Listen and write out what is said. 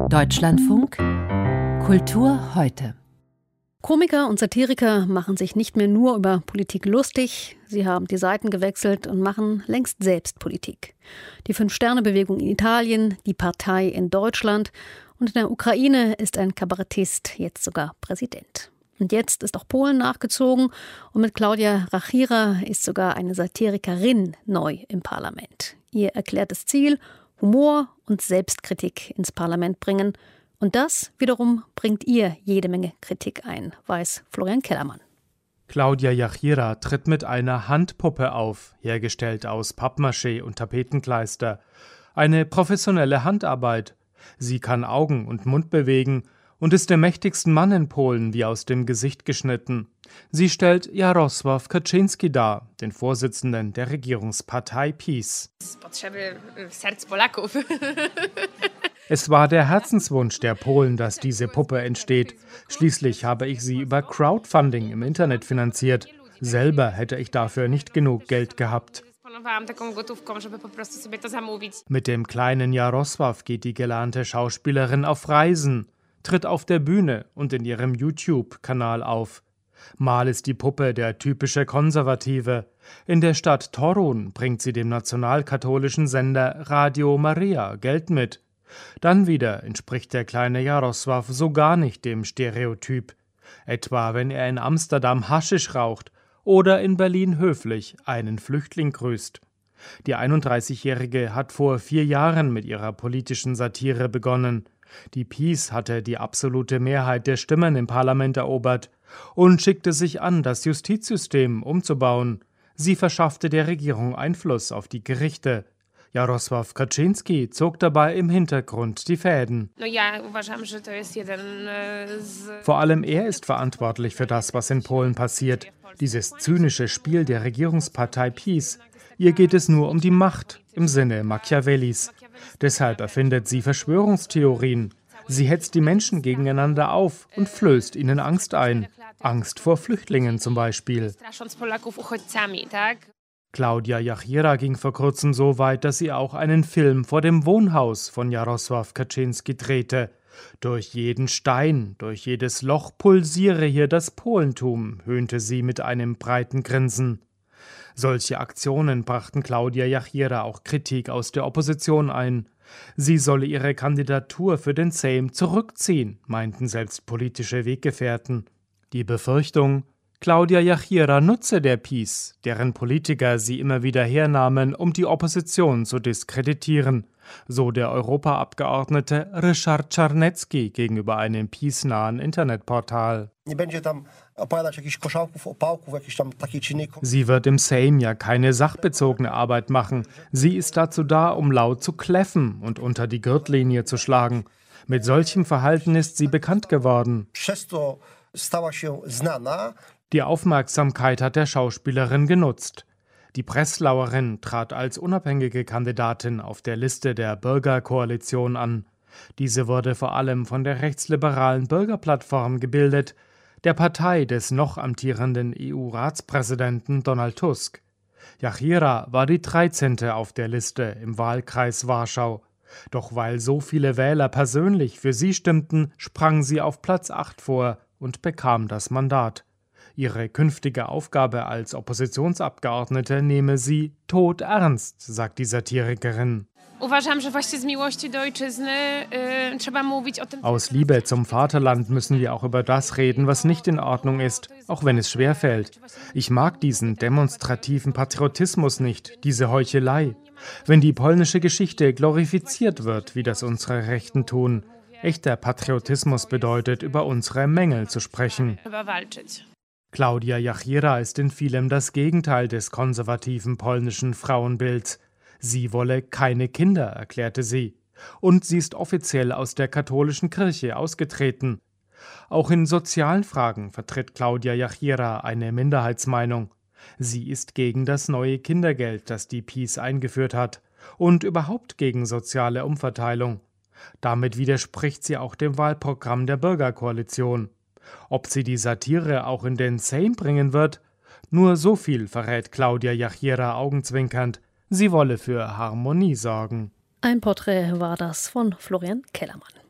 Deutschlandfunk Kultur heute. Komiker und Satiriker machen sich nicht mehr nur über Politik lustig, sie haben die Seiten gewechselt und machen längst selbst Politik. Die Fünf-Sterne-Bewegung in Italien, die Partei in Deutschland und in der Ukraine ist ein Kabarettist jetzt sogar Präsident. Und jetzt ist auch Polen nachgezogen und mit Klaudia Jachira ist sogar eine Satirikerin neu im Parlament. Ihr erklärtes Ziel: Humor und Selbstkritik ins Parlament bringen. Und das wiederum bringt ihr jede Menge Kritik ein, weiß Florian Kellermann. Klaudia Jachira tritt mit einer Handpuppe auf, hergestellt aus Pappmaché und Tapetenkleister. Eine professionelle Handarbeit. Sie kann Augen und Mund bewegen und ist dem mächtigsten Mann in Polen wie aus dem Gesicht geschnitten. Sie stellt Jarosław Kaczyński dar, den Vorsitzenden der Regierungspartei PiS. Es war der Herzenswunsch der Polen, dass diese Puppe entsteht. Schließlich habe ich sie über Crowdfunding im Internet finanziert. Selber hätte ich dafür nicht genug Geld gehabt. Mit dem kleinen Jarosław geht die gelernte Schauspielerin auf Reisen, tritt auf der Bühne und in ihrem YouTube-Kanal auf. Mal ist die Puppe der typische Konservative. In der Stadt Torun bringt sie dem nationalkatholischen Sender Radio Maria Geld mit. Dann wieder entspricht der kleine Jarosław so gar nicht dem Stereotyp. Etwa wenn er in Amsterdam Haschisch raucht oder in Berlin höflich einen Flüchtling grüßt. Die 31-Jährige hat vor 4 Jahren mit ihrer politischen Satire begonnen. Die PiS hatte die absolute Mehrheit der Stimmen im Parlament erobert und schickte sich an, das Justizsystem umzubauen. Sie verschaffte der Regierung Einfluss auf die Gerichte. Jarosław Kaczyński zog dabei im Hintergrund die Fäden. Vor allem er ist verantwortlich für das, was in Polen passiert. Dieses zynische Spiel der Regierungspartei PiS. Ihr geht es nur um die Macht im Sinne Machiavellis. Deshalb erfindet sie Verschwörungstheorien. Sie hetzt die Menschen gegeneinander auf und flößt ihnen Angst ein. Angst vor Flüchtlingen zum Beispiel. Klaudia Jachira ging vor kurzem so weit, dass sie auch einen Film vor dem Wohnhaus von Jarosław Kaczyński drehte. Durch jeden Stein, durch jedes Loch pulsiere hier das Polentum, höhnte sie mit einem breiten Grinsen. Solche Aktionen brachten Klaudia Jachira auch Kritik aus der Opposition ein. Sie solle ihre Kandidatur für den Sejm zurückziehen, meinten selbst politische Weggefährten. Die Befürchtung: Klaudia Jachira nutze der PiS, deren Politiker sie immer wieder hernahmen, um die Opposition zu diskreditieren, so der Europaabgeordnete Ryszard Czarnecki gegenüber einem PiS-nahen Internetportal. Sie wird im Sejm ja keine sachbezogene Arbeit machen. Sie ist dazu da, um laut zu kläffen und unter die Gürtellinie zu schlagen. Mit solchem Verhalten ist sie bekannt geworden. Die Aufmerksamkeit hat der Schauspielerin genutzt. Die Breslauerin trat als unabhängige Kandidatin auf der Liste der Bürgerkoalition an. Diese wurde vor allem von der rechtsliberalen Bürgerplattform gebildet, der Partei des noch amtierenden EU-Ratspräsidenten Donald Tusk. Jachira war die 13. auf der Liste im Wahlkreis Warschau. Doch weil so viele Wähler persönlich für sie stimmten, sprang sie auf Platz 8 vor und bekam das Mandat. Ihre künftige Aufgabe als Oppositionsabgeordnete nehme sie todernst, sagt die Satirikerin. Aus Liebe zum Vaterland müssen wir auch über das reden, was nicht in Ordnung ist, auch wenn es schwerfällt. Ich mag diesen demonstrativen Patriotismus nicht, diese Heuchelei. Wenn die polnische Geschichte glorifiziert wird, wie das unsere Rechten tun. Echter Patriotismus bedeutet, über unsere Mängel zu sprechen. Klaudia Jachira ist in vielem das Gegenteil des konservativen polnischen Frauenbilds. Sie wolle keine Kinder, erklärte sie. Und sie ist offiziell aus der katholischen Kirche ausgetreten. Auch in sozialen Fragen vertritt Klaudia Jachira eine Minderheitsmeinung. Sie ist gegen das neue Kindergeld, das die PiS eingeführt hat, und überhaupt gegen soziale Umverteilung. Damit widerspricht sie auch dem Wahlprogramm der Bürgerkoalition. Ob sie die Satire auch in den Sejm bringen wird? Nur so viel verrät Klaudia Jachira augenzwinkernd. Sie wolle für Harmonie sorgen. Ein Porträt war das von Florian Kellermann.